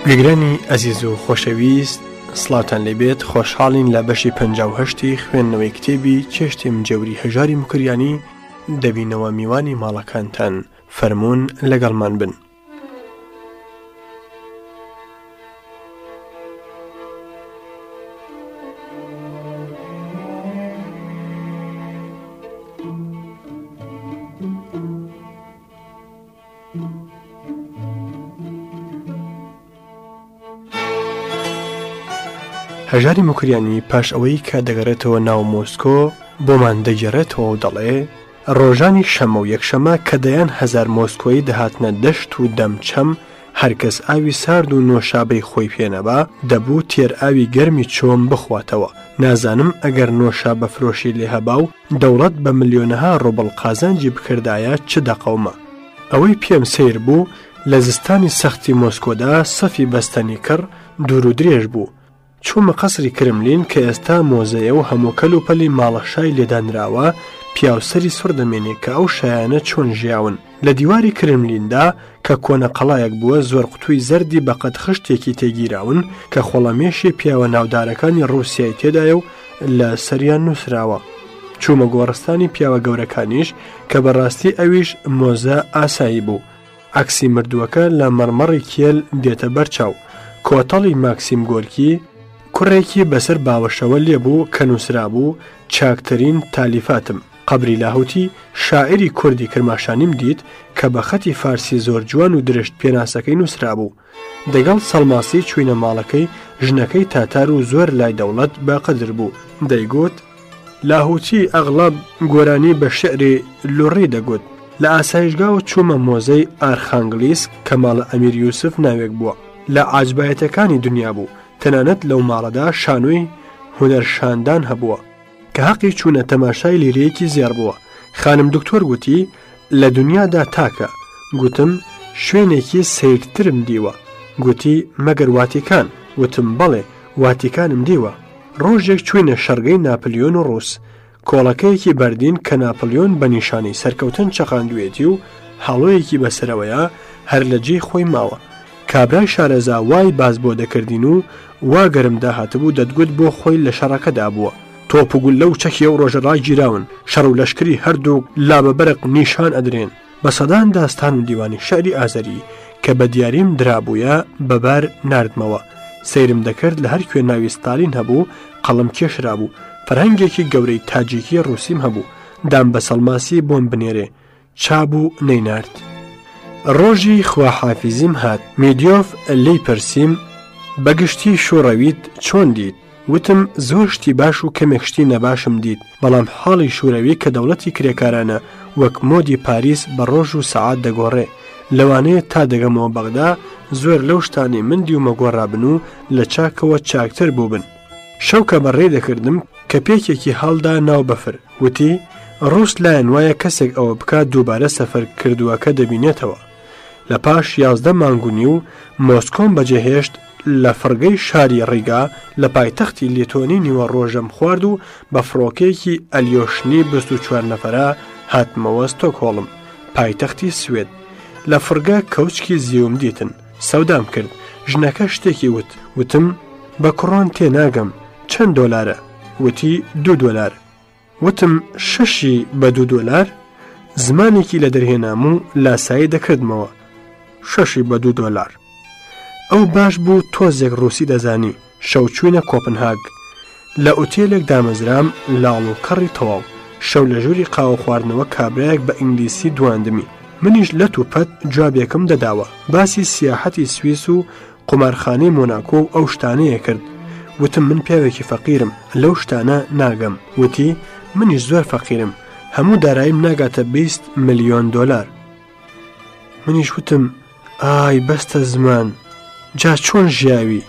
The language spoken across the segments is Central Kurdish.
گوێگرانی ئەزیز و خۆشەویست، سڵاتان لێبێت. خۆشحاڵین لە بەشی 58 خوێندنەوەی کتێبی چێشتێ مجەوری هەژاری مکریانی دەبینەوە میوانی ماڵەکانتان. فەرموون لەگەڵمان بن. هەژاری مکریانی پاش ئەوەی کە دەگەڕێتەوە ناو مۆسکۆ بۆمان دەگەڕێتەوە و دەڵێ ڕۆژانی شەمە و یەکشەمە کە دەیان هەزار مۆسکۆی دەهاتنە دەشت و دەمچەم، هەرکەس ئاوی سارد و نۆشابەی خۆی پێنەبا دەبوو تێر ئاوی گەرمی چۆم بخواتەوە. نازانم ئەگەر نۆشابە فرۆشی لێ هەبا و دەوڵەت بە ملیۆنەها ڕۆبڵ قازانجی بکردایە چ دەقەومە. ئەوەی پێم سیر بوو لە زستانی سەختی مۆسکۆدا سەفی بەستەنی کڕ دوور و درێژ بوو. چوومە قەسری کرملین کە ئێستا مۆزەیە و هەموو کەلوپەلی ماڵەشای لێدانراوە، پیاوسەری سوور دەمێنێ کە ئەو شایانە چۆن ژیاون. لە دیواری کرملیندا کە کۆنە قەڵایەک بووە، زۆر قوتووی زەردی بەقەت خشتێکی تێگیراون کە خۆڵەمێشی پیاوە ناودارەکانی ڕووسیای تێدایە و لە سەریان نووسراوە. چوومە گۆڕستانی پیاوە گەورەکانیش کە بەڕاستی ئەویش مۆزە ئاسایی بوو. عەکسی مردووەکە لە مەرمەڕی کێل دێتە بەرچاو. کۆتەڵی ماکسیم گۆرکی کوڕێکی بەسەر باوەشەوە لێبوو کە نووسرا بوو چاکترین تالیفاتم. قەبری لاهوتی شاعری کوردی کرماشانیم دیت کە بە خەتی فارسی زۆر جوان و درشت پێناسەکەی نووسرا بوو. دەگەڵ سەڵماسی چوینە ماڵەکەی، ژنەکەی تاتار و زۆر لای دەوڵەت باقەدر بوو. دەیگوت لاهوتی ئەغڵاب گۆرانی بە شعری لوڕی دەگوت. لە ئاسایشگاوە چوومە مۆزەی ئارخانگلیسک کە ماڵە ئەمیر یوسف ناوێک بووە. لە عاجبایەتەکانی دنیا بوو. تەنانەت لەو ماڵەدا شانۆی هونەرشاندان هەبووە کە حەقی چوونە تەماشای لیرەیەکی زێر بووە. خانم دکتۆر گوتی لە دنیادا تاکە. گوتم شوێنێکی سیرترم دیوە. گوتی مەگەر واتیکان؟ وتم بەڵێ واتیکانم دیوە. ڕۆژێک چوینە شەرگەی ناپلیۆن و ڕووس. کۆڵەکەیەکی بەردین کە ناپلیۆن بە نیشانی سەرکەوتن چەقاندوێتی و هەڵۆیەکی بەسەرەوەیە هەر لە جێی خۆی ماوە. کابرای شارەزا وای باز بۆ دەکردین و وا گەرمدا هاتبوو دەتگوت بۆ خۆی لە شەڕەکەدا بووە. تۆپ و گول لەو چەکیە و ڕۆژەڕای گیراون، شەڕ و لەشکری هەردوو لا بەبەرق نیشان ئەدرێن. بە سەدان داستان و دیوانی شعری ئازەری کە بە دیاریم درابوویە بەبار ناردمەوە. سەیرم دەکرد لە هەر کوێ ناوی ستالین هەبوو قەڵم کێشرا بوو. فەرهەنگێکی گەورەی تاجیکی ڕووسیم هەبوو. دام بە سەڵماسی بۆم بنێرێ، چابوو نەینارد. ڕۆژی خواحافیزیم هات. میدیۆف لی پرسیم بەگشتی شوڕەویت چۆن دیت؟ وتم زۆر شتی باش و کەمێک شتی نەباشم دیت، بەڵام حاڵی شوورەوی کە دەوڵەتی کرێکارانە وەک مۆدی پاریس بە ڕۆژ و سەعات دەگۆڕێ. لەوانەیە تا دەگەمەوە بەغدا زۆر لەو شتانی من دیومە گۆڕابن و لە چاکەوە چاکتر بووبن. شەو کە بەڕێ دەکردم کە پێکێکی هەڵدا ناو بەفر. وتی ڕووس لایەن وایە کەسێک ئەوە بکات دووبارە سەفەر کردووەکە دەبینێتەوە. لە پاش 11 مانگونی و مۆسکۆم بەجێهێشت لە فڕگەی شاری ڕیگا لە پایتەختی لێتۆنی نیوە ڕۆژەم خوارد و بە فڕۆکەیەکی ئەلیۆشنی 24 نەفەرە هاتمەوە ستۆکهۆڵم، پایتەختی سوێد. لە فڕگە کەوچکی زیوم دیتن، سەودام کرد. ژنەکە شتێکی وت. وتم بە کوڕۆن تێناگەم، چەند دۆلارە؟ وتی 2 دۆلار. وتم شەشی بە 2 دۆلار؟ زمانێکی لە دەرهێنام و لاسایی دەکردمەوە. 6 بە 2 دۆلار. ئەو باش بوو تۆزێک ڕووسی دەزانی. شەو چوینە کۆپنهاگ. لە ئوتێلێک دامەزرام لاڵ و کەڕی تەواو. شەو لە ژووری قاوە خواردنەوە کابرایەک بە ئینگلیسی دواندمی. منیش لە توپەت جوابێکم دەداوە. باسی سیاحەتی سویس و قومارخانەی مۆناکۆ و ئەو شتانەیە کرد. وتم من پیاوێکی فەقیرم، لەو شتانە ناگەم. وتی منیش زۆر فەقیرم، هەموو داراییم ناگاتە 20 ملیۆن دۆلار. منیش وتم ئای بەستە زمان، جا چۆن ژیاوی؟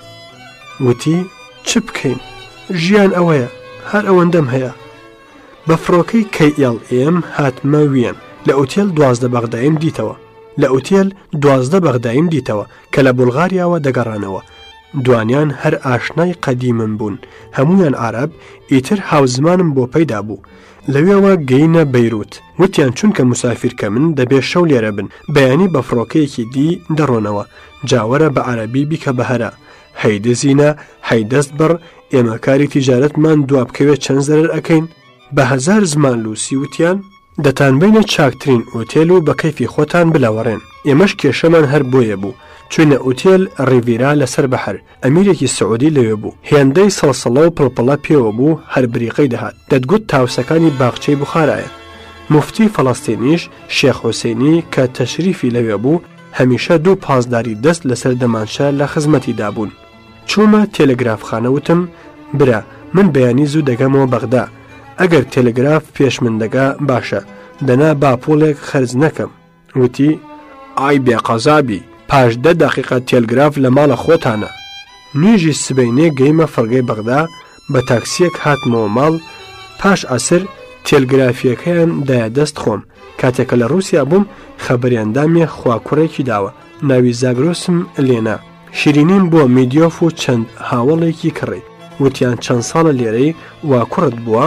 وتی چ بکەین؟ ژیان ئەوەیە، هەر ئەوەندەم هەیە. بە فڕۆکەی KLM هاتمە وێن. لە ئوتێل 12 بەغدایم دیتەوە. لە ئوتێل 12 بەغدایم دیتەوە کە لە بولغاریاوە دەگەڕانەوە. دوانیان هەر ئاشنای قەدیمم بوون، هەمویان عەرەب، ئیتر هاوزمانم بۆ پەیدا بوو. لەوێەوە گەینە بەیروت وتیان چونکە مسافرکە من دەبێت شەو لێرە بن بەیانی بە فڕۆکەیەکی دی دەڕۆنەوە جاوەرە بە عەرەبی بیکە بەهەرە هەیدەزینە هەیدەست بڕ ئێمە کاری تیجارەتمان دوابکەوێت چەند زەرەر ئەەکەین بە هەزار زمان لوسی وتیان دەتانبینە چاکترین ئوتێل و بە کەیفی خۆتان بلاوەڕێن ئێمەش کێشەمان هەر بۆیە بوو چوینە ئوتێل ڕیڤیرا لەسەر بەحر ئەمیرێکی سعودی لەوێ بوو هێندەی سەڵسەڵە و پڵپڵە پێوە بوو هەر بریقەی دەهات دەتگوت تاوسەکانی باخچەی بوخارایە مفتی فەڵەستینیش شێخ حوسێنی کە تەشریفی لەوێ بوو هەمیشە دوو پاسداری دەست لەسەر دەمانچە لە خزمەتی دابوون چوومە تێلەگرافخانە وتم برا من بەیانی زوو دەگەمەوە بەغدا ئەگەر تێلەگراف پێش من دەگا باشە دەنا باپۆڵێک خەرج نەکەم وتی ئای بێقەزابی پاش 10 دقیقە تێلگراف لە ماڵە خۆتانە نوێژی سبەینێ گەیمە فەرگەی بەغدا بە تاکسیەک هاتمەوە ماڵ پاش ئاسر تێلگرافیەکەیان دایە دەست خۆم کاتێکە لە رووسیا بووم خەبەریاندامێ خواکوڕێکی داوە ناوی زاگرۆسم لێنا شیرینیم بۆ میدیۆف و چەند هاوڵێکی کڕی وتیان چەند ساڵە لێرەی وا کوڕت بووە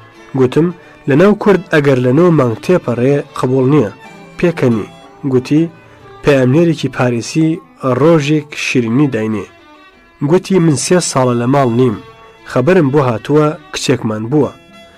گوتم لەناو کورد ئەگەر لەنەوە مانگ تێپەڕێ قبول نییە پێکەنی گوتی پەیامنێرێکی پاریسی ڕۆژێک شیرینی داینێ گوتی من 3 ساڵە لە ماڵ نیم خەبەرم بۆ هاتووە کچێکمان بووە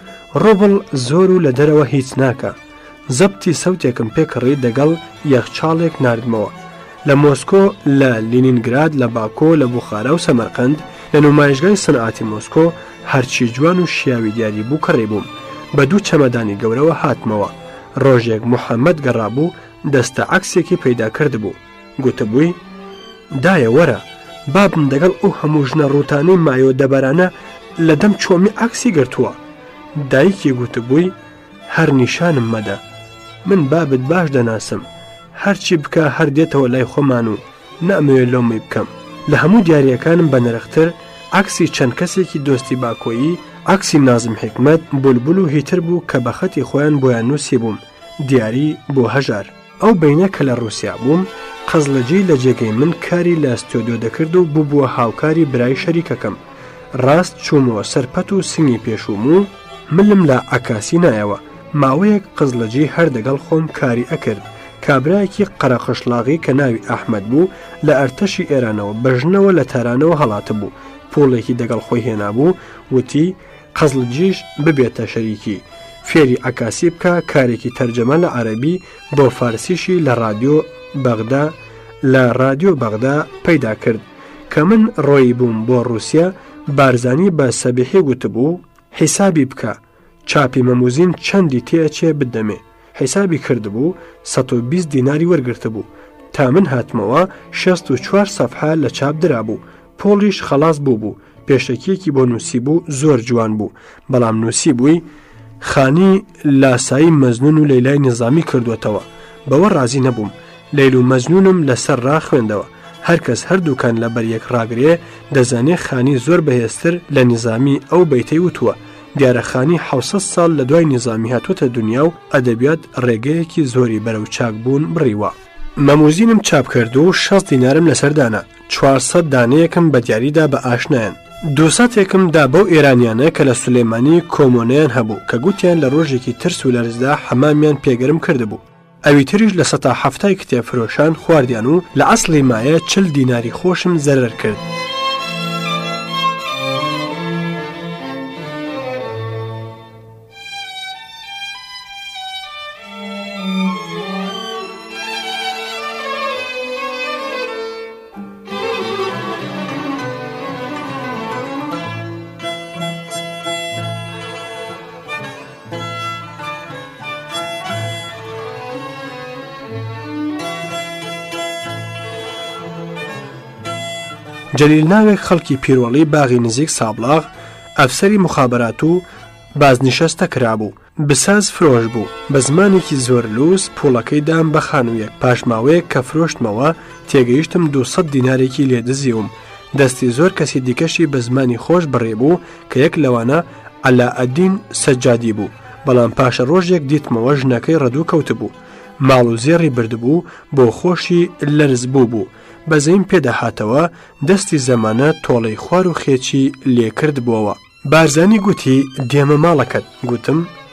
ڕۆبڵ زۆر و لە دەرەوە هیچ ناکە زەبتی سەوتێکم پێکڕی دەگەڵ یەخچاڵێک ناردمەوە لە مۆسکۆ لە لینینگراد لە باکۆ لە بوخارا و سەمەرقەند لە نمایشگای سنعاتی مۆسکۆ هەرچی جوان و شیاوی دیاری بوو کڕێ بووم بە 2 چەمەدانی گەورەوە هاتمەوە ڕۆژێک محەممەد گەڕابوو دەستە عکسێکی پەیدا کرد بوو گوتبووی دایە وەرە بابم دەگەڵ ئەو هەموو ژنە ڕووتانەی مایۆ دەبەرانە لە دەم چۆمی عکسی گرتووە دایکی گوتبووی هەر نیشانم مەدە من بابت باش دەناسم هەرچی بکە هەر دێتەوە لای خۆمان و نامەوێت لۆمی بکەم لە هەموو دیارەکانم بە نرختر عکسی چەند کەسێکی دۆستی باکۆیی عکسی نازم حکمت بولبول و هیتر بوو کە بە خەتی خۆیان بۆیان نووسی بووم دیاری بۆ هەژار ئەو بینە کە لە رووسیا بووم قەزلەجی لە جێگەی من کاری لە ئەستۆدیۆ دەکرد و بووبووە هاوکاری برای شەریکەکەم ڕاست چوومەوە سەرپەت و سنگی پێشوم و ملم لە عکاسی نایەوە ماوەیەک قزلەجی هەر دەگەڵ خۆم کاری ئەکرد کابرایەکی قەرەخشلاغی کە ناوی ئەحمەد بوو لە ئەرتەشی ئێرانەوە بەژنەوە لە تارانەوە هەڵاتە بوو پۆڵێکی دەگەڵ خۆی هێنابوو وتی قەزلجیش ببێتە شەریکی فێری عکاسی بکە کارێکی تەرجەمە لە عەرەبی بۆ فارسیشی لە رادیۆ بەغدا پەیدا کرد کە من ڕۆی بووم بۆ رووسیا بارزانی بە سەبیحی گوتبوو حیسابی بکە چاپی مەموزین چەندی تێچێ بدەمێ حیسابی کردبوو 120 دیناری وەرگرتە بوو تا من هاتمەوە 64 سەفحە لە چاپ درابوو پۆڵیش خەلاص بوو پێشەکیەکی بۆ نووسی بوو زۆر جوان بوو بەڵام نووسی بووی خانی لاسایی مەزنون و لەیلای نظامی کردوێتەوە بەوە ڕازی نەبووم لەیل و مەزنونم لەسەر ڕاخوێندەوە هەرکەس هەردووکان لە بەریەک ڕاگرێ دەزانێ خانی زۆر بەهێزتر لە نظامی ئەو بەیتەی وتووە دیارەخانی 600 ساڵ لە دوای نظامی هاتووەتە دنیا و ئەدەبیات ڕێگەیەکی زۆری بەرەو چاک بوون بڕیوە مەموزینم چاپ کرد و 6 دینارم لەسەردانا 400 دانەیەکم بە دیاریدا بە ئاشنایان 200ێکم دا بەو ئێرانیانە کە لە سولێمانی کۆمۆنیان هەبوو کە گوتیان لە ڕۆژێکی ترس و لەرزدا حەمامیان پێگەرم کردبوو ئەوی تریش لە 170 کتێبفرۆشان خواردیان و لە ئەسڵی مایە 40 دیناری خۆشم زەرەر کرد جەلیل ناوێک خەڵکی پیرۆڵی باغی نزیک سابلاغ ئەفسەری مخابرات و بازنشەستە کرابوو بساز فرۆش بوو بە زمانێکی زۆر لوس پوڵەکەی دام بە خانوویەک پاشماوەیەک کە فرۆشتمەوە تێگەیشتم 200 دینارێکی لێدزیوم دەستی زۆر کەسی دیکەشی بە زمانی خۆش بڕێبوو کە یەک لەوانە عەلاءەدین سەجادی بوو بەڵام پاشە ڕۆژێک دیتمەوە ژنەکەی ڕەدوو کەوت بوو ماڵ و زێڕی بردبوو بۆ خۆشی لەرز بوو بەزەیم پێدەهاتەوە دەستی زەمانە تۆڵەی خوار و خێکی لێکرد بووەوە بارزانی گوتی دێمە ماڵەکەت گوتم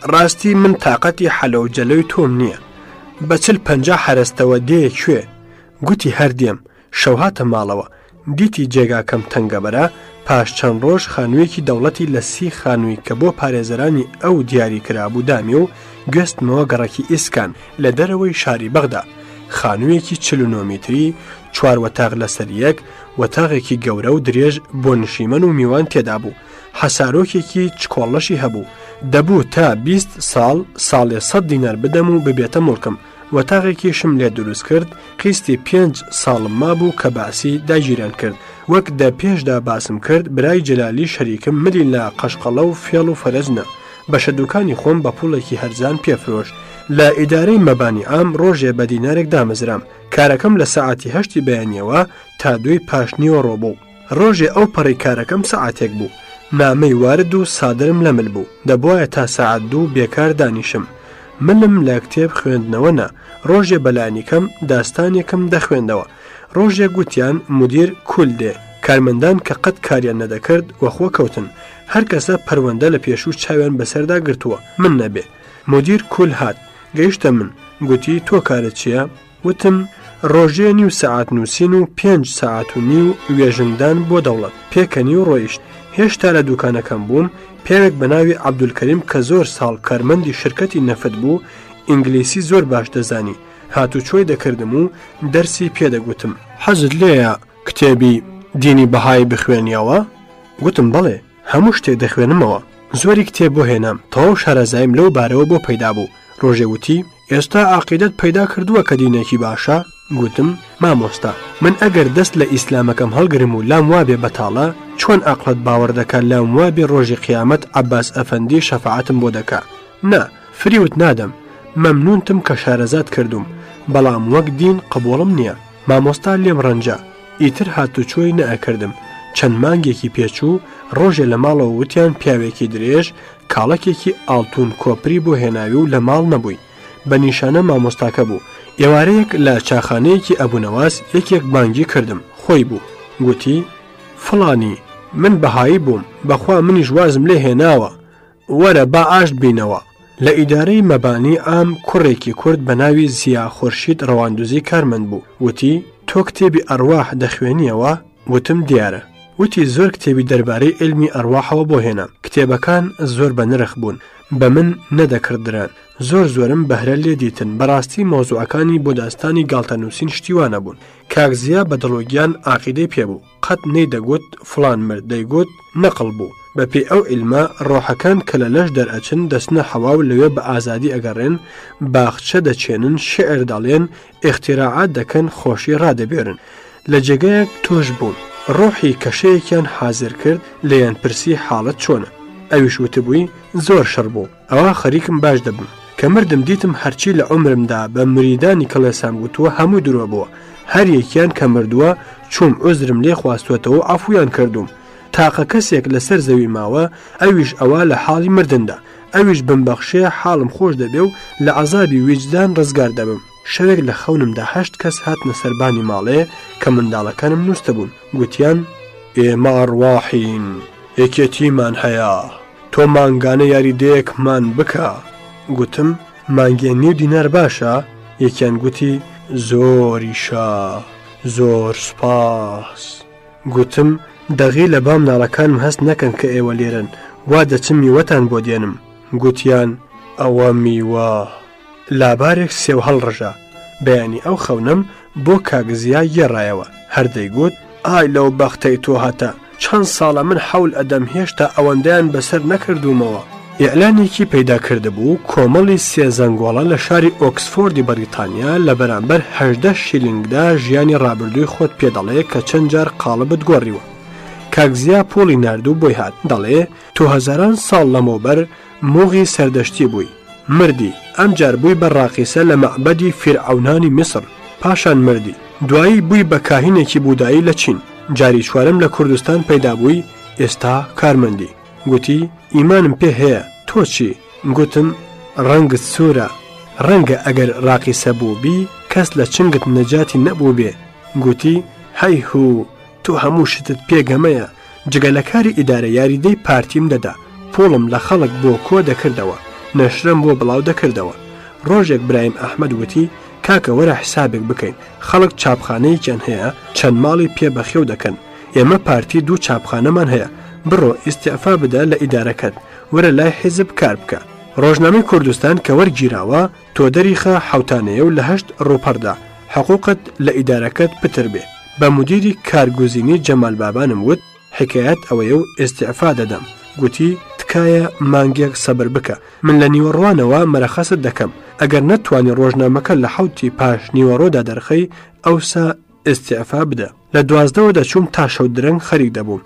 ڕاستی من تااقەتی حەلەو جەلەوی تۆم نییە بە 40-50 حەرستەوە دێ کوێ گوتی هەردێم شەو هاتە ماڵەوە دیتی جێگاکەم تەنگەبەرە پاش چەند ڕۆژ خانوویەکی دەوڵەتی لە 30 خانووی کە بۆ پارێزەرانی ئەو دیاری کرابوو دامی و گوێستمەوە گەڕەکی ئیسکان لە دەرەوەی شاری بەغدا خانوویەکی 49 میتری 4 وەتاغ لەسەر یەک وەتاغێکی گەورە و درێژ بۆ نشیمەن و میوان تێدا بوو حەسارۆکێکی چکۆڵەشی هەبوو دەبوو تا 20 ساڵێ 100 دینار بدەم و ببێتە مڵکم وەتاغێکیشم لێ دروست کرد قیستی 5 ساڵم مابوو کە باسی داگیران کرد وەک دە پێشدا باسم کرد برای جەلالی شەریکم ملی لە قەشقەڵە و فێڵ و فەرەجنە بەشە دوکانی خۆم بە پوڵێکی هەرزان پێفرۆش لە ئیدارەی مەبانی ئام ڕۆژێ بە دینارێک دامەزرام کارەکەم لە سەعاتی 8 بەیانیەوە تا 2 پاشنیوە ڕۆبوو ڕۆژێ ئەو پەڕی کارەکەم سەعاتێک بوو نامەی وارد و سادرم لەمل بوو دەبوایە تا سەعات 2 بێکار دانیشم منم لە کتێب خوێندنەوە نا ڕۆژێ بەلانیکەم داستانێکم دەخوێندەوە ڕۆژێ گوتیان مدیر کول دێ کارمەندان کە قەت کاریان نەدەکرد وەخۆ کەوتن هەر کەسە پەروەندە لە پێشوو چاویان بەسەردا گرتووە من نەبێ مدیر کول هات گەیشتە من گوتی تۆ کارت چییە؟ وتم ڕۆژێ نیو سەعات نووسین و 5 سەعات و نیو وێژندان بۆ دەوڵەت پێکەنی و ڕۆیشت هێشتا لە دوکانەکەم بووم پیاوێک بە ناوی عەبدولکەریم کە زۆر ساڵ کارمەندی شرکەتی نەفت بوو ئینگلیسی زۆر باش دەزانی هاتوچۆی دەکردم و دەرسی پێدەگوتم حەزت لێیە کتێبی دینی بەهای بخوێنیەوە؟ گوتم بەڵێ هەموو شتێک دەخوێنمەوە زۆری کتێب بۆ هێنام تەواو شارەزایم لەو بارەوە بۆ پەیدا بوو ڕۆژێ وتی ئێستا عەقیدەت پەیدا کردووە کە دینێکی باشە؟ گوتم مامۆستا من ئەگەر دەست لە ئیسلامەکەم هەڵگرم و لام وابێ بەتاڵە چۆن عەقڵت باوەڕ دەکات لام وابێ ڕۆژی قیامەت عەباس ئەفەندی شەفاعەتم بۆ دەکا نا فریوت نادەم مەمنونتم کە شارەزات کردوم بەڵام وەک دین قبوڵم نییە مامۆستا لێم ڕەنجا ئیتر هاتوچۆی نەئەکردم چەند مانگێکی پێچوو ڕۆژێ لە ماڵەوە وتیان پیاوێکی درێژ کاڵەکێکی ئاڵتون کۆپری بۆ هێناوی و لە ماڵ نەبووی بە نیشانە مامۆستاکە بوو ئێوارەیەک لە چاخانەیەکی ئەبوونەواز یەکێک بانگی کردم خۆی بوو گوتی فڵانی من بەهایی بووم بەخوا منیش وازم لێ هێناوە وەرە با ئاشت بینەوە لە ئیدارەی مەبانی ئام کوڕێکی کورد بە ناوی زیا خورشید ڕەواندوزی کارمەند بوو وتی تۆ کتێبی ئەرواح دەخوێنیەوە؟ وتم دیارە وتی زۆر کتێبی دەربارەی علمی ئەرواحەوە بۆ هێنام کتێبەکان زۆر بە نرخ بوون بە من نەدەکردران زۆرم بەهرە لێ دیتن بەڕاستی مۆزوعەکانی بۆ داستانی گاڵتەنووسین شتیوانە بوون کاکزیا بە دڵۆگیان عاقیدەی پێبوو قەت نەیدەگوت فڵان مرد دەیگوت نەقڵ بوو بەپێ ئەو ئیلمە ڕۆحەکان کە لە لەش دەرئەچن دەستنە حەوا و لەوێ بە ئازادی ئەگەڕێن باخچە دەچێنن شعر دەڵێن ئیختیراعات دەکەن خۆشی ڕادەبێرن لە جێگەیەک تۆش بوون ڕۆحی کەشەیەکیان حازر کرد لێیان پرسی حاڵەت چۆنە ئەویش وتبووی زۆر شەڕ بوو ئەوە خەریکم باش دەبم کە مردم دیتم هەرچی لە عمرمدا بە مریدانی کەڵێسان گوتووە هەموو درۆ بووە هەر یەکیان کە مردووە چوم عوزرم لێ خواستوەتەوە ئافویان کردوم تاقە کەسێک لەسەر زەوی ماوە ئەویش ئەوە لە حاڵی مردندا ئەویش بمبەخشێ حاڵم خۆش دەبێ و لە عەزابی ویجدان ڕزگار دەبم شەوێک لە خەونمدا 8 کەس هاتنە سەربانی ماڵەیە کە منداڵەکانم نووسە بوون گوتیان ئێمە ئەڕواحین یەکێتیمان هەیە تۆ مانگانە یاریدەیەکمان بکە گوتم مانگێ 9 دینار باشە یەکیان گوتی زۆریشە زۆر سوپاس گوتم دەغی لە بام ناڵەکانم هەست نەکەن کە ئێوە لێرن وا دەچم میوەتان بۆ دێنم گوتیان ئەوە میوە لابارێک سێو هەڵڕژە بەیانی ئەو خەونم بۆ کاگزیا گێڕایەوە هەردەیگوت ئای لەو بەختەی تۆ هاتە چەند ساڵە من حەول ئەدەم هێشتا ئەوەندەیان بەسەر نەکردومەوە ئیعلانێکی پەیدا کردبوو کۆمەڵی 3 زەنگۆڵە لە شاری ئۆکسفۆردی بەریتانیا لە بەرامبەر 18 شیلینگدا ژیانی ڕابردووی خۆت پێدەڵێ کە چەند جار قاڵبت گۆڕیوە کاگزیا پۆڵی ناردوو بۆی هات دەڵێ تۆ هەزاران ساڵ لەمەوبەر مۆغی سەردەشتی بووی مردی ئەم جار بووی بە ڕاقیسە لە مەعبەدی فیرعەونانی میسر پاشان مردی دوایی بووی بە کاهینێکی بوودایی لە چین جاری چوارم لە کوردستان پەیدا بووی ئێستا کارمەندی گوتی ئیمانم پێ هەیە تۆ چی؟ گوتم ڕەنگت سوورە ڕەنگە ئەگەر ڕاقیسە بوو بی کەس لە چنگت نەجاتی نەبوو بێ گوتی هەیهوو تۆ هەموو شتت پێگەمەیە جگە لە کاری ئیدارە یاریدەی پارتیم دەدا پۆڵم لە خەڵک بۆ کۆ دەکردەوە نەشرم بۆ بڵاو دەکردەوە. ڕۆژێک برایم ئەحمەد وتی کاکە وەرە حسابێک بکەین، خەڵک چاپخانەی چەند هەیە چەند ماڵی پێ بەخێو دەکەن، ئێمە پارتی 2 چاپخانەمان هەیە، بڕۆ ئیستیعفا بدە لە ئیدارەکەت، وەرە لای حیزب کار بکە. ڕۆژنامەی کوردستان کە وەرگیراوە تۆ دەریخە حوتانەیە و لە 8 ڕووپەردا حقوقت لە ئیدارەکەت پتر بێ. بە مدیری کارگوزینی جەمال بابانم وت حکایەت ئەوەیە و ئیستیعفا دەدەم. گوتی تکایە مانگێک سەبر بکە، من لە نیوەڕوانەوە مەرەخەست دەکەم، ئەگەر نەتوانی ڕۆژنامەکە لە 7 پاش نیوەڕۆدا دەرخەی ئەوسا ئیستیعفا بدە. لە 12 دەچووم تا شەو درەنگ خەریک دەبووم،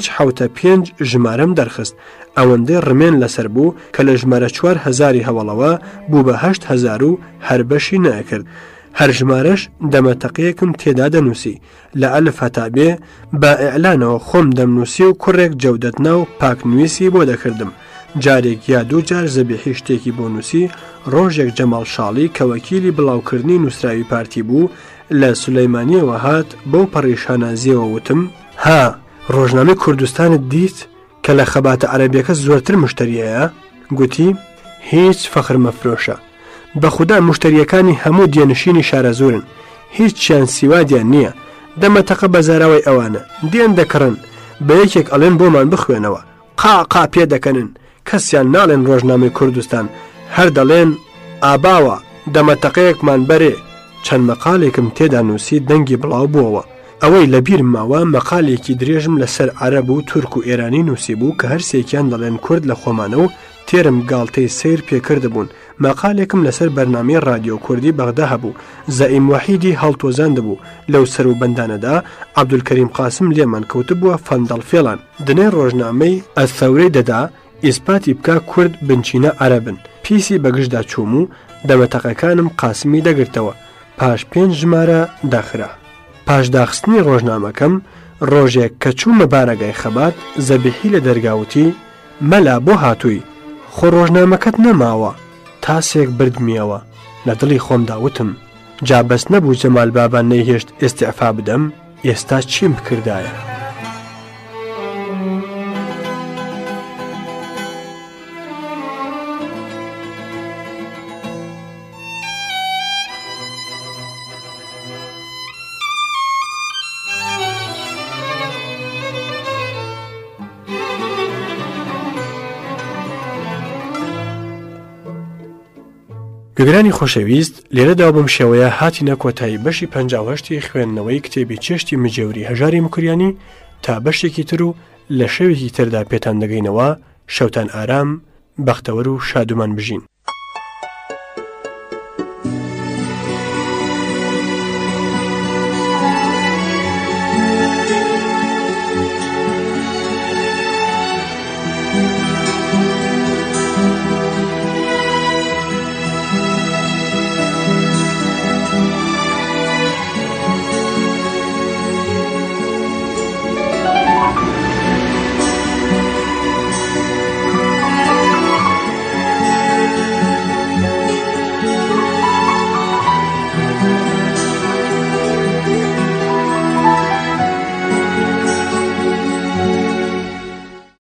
5 ژمارەم دەرخست، ئەوەندەی ڕمێن لەسەر بوو کە لە ژمارە 4000 هەوڵەوە بوو بە 8000 و هەر بەشی نەکرد. هەر ژمارەش دەمەتەقەیەکم تێدا دەنووسی، لە ئەلف هەتا بێ بە ئیعلانەوە خۆم دەمنووسی و کوڕێک جەودەتنا و پاکنوویسی بۆ دەکردم. جارێک یا 2 جار زەبیحی شتێکی بۆ نووسی. ڕۆژێک جەماڵ شاڵی کە وەکیلی بڵاوکردنی نووسراوی پارتی بوو لە سولەیمانیەوە هات، بەو پەڕیشانازیەوە وتم ها ڕۆژنامەی کوردستانت دیت کە لە خەباتە عەرەبیەکە زۆرتر مشتریایە؟ گوتی هیچ فەخر مەفرۆشە، بەخودا مشتریەکانی هەموو دیێنشینی شارە زۆرن، هیچیان سیوادیان نییە، دەمەتەقە بەزاراوی ئەوانە دێن دەکڕن، بە یەکێک ئەڵێن بۆمان بخوێنەوە، قاقا پێ دەکەنن، کەسیان ناڵێن ڕۆژنامەی کوردستان، هەر دەڵێن ئاباوە دەمەتەقەیەکمان بەرێ. چەند مەقالێکم تێدا نووسی دەنگی بڵاو بووەوە. ئەوەی لە بیرم ماوە مەقالێکی درێژم لەسەر عەرەب و تورک و ئێرانی نووسی بوو کە هەرسێکیان دەڵێن کورد لە خۆمانە و تێرم گاڵتەی سیر پێکرد بوون. مەقالێکم لەسەر بەرنامەی رادیۆ کوردی بەغدا هەبوو، زەئیم وەحیدی هەڵتۆزان دەبوو، لەو سەر و بەندانەدا عەبدولکەریم قاسم لێمان کەوت بووە فەندەڵ فێڵان. دنێ ڕۆژنامەی ئەثەورەی دەدا ئیسپاتی بکە کورد بنچینە عەرەبن. پیسی بەگشتدا چووم و دەمەتەقەکانم قاسمی دەگرتەوە، پاش 5 ژمارە داخرا. پاش داخستنی ڕۆژنامەکەم ڕۆژێک کە چوومە بارەگای خەبات، زەبیحی لە دەرگاوتی مەلا بۆ هاتووی، خۆ ڕۆژنامەکەت نەماوە، تاسێک بردمیەوە. لە دڵی خۆمدا وتم جا بەس نەبوو جەمال بابان نەیهێشت ئیستیعفا بدەم، ئێستا چیم بکردایە؟ گوێگرانی خۆشەویست، لێرەدا بەم شێوەیە هاتینە کۆتایی بەشی 58 خوێندنەوەی کتێبی چێشتی مجێوری هەژاری مکوریانی. تا بەشێکی تر و لە شەوێکی تردا پێتان دەگەینەوە. شەوتان ئارام، بەختەوەر و شادومان بژین.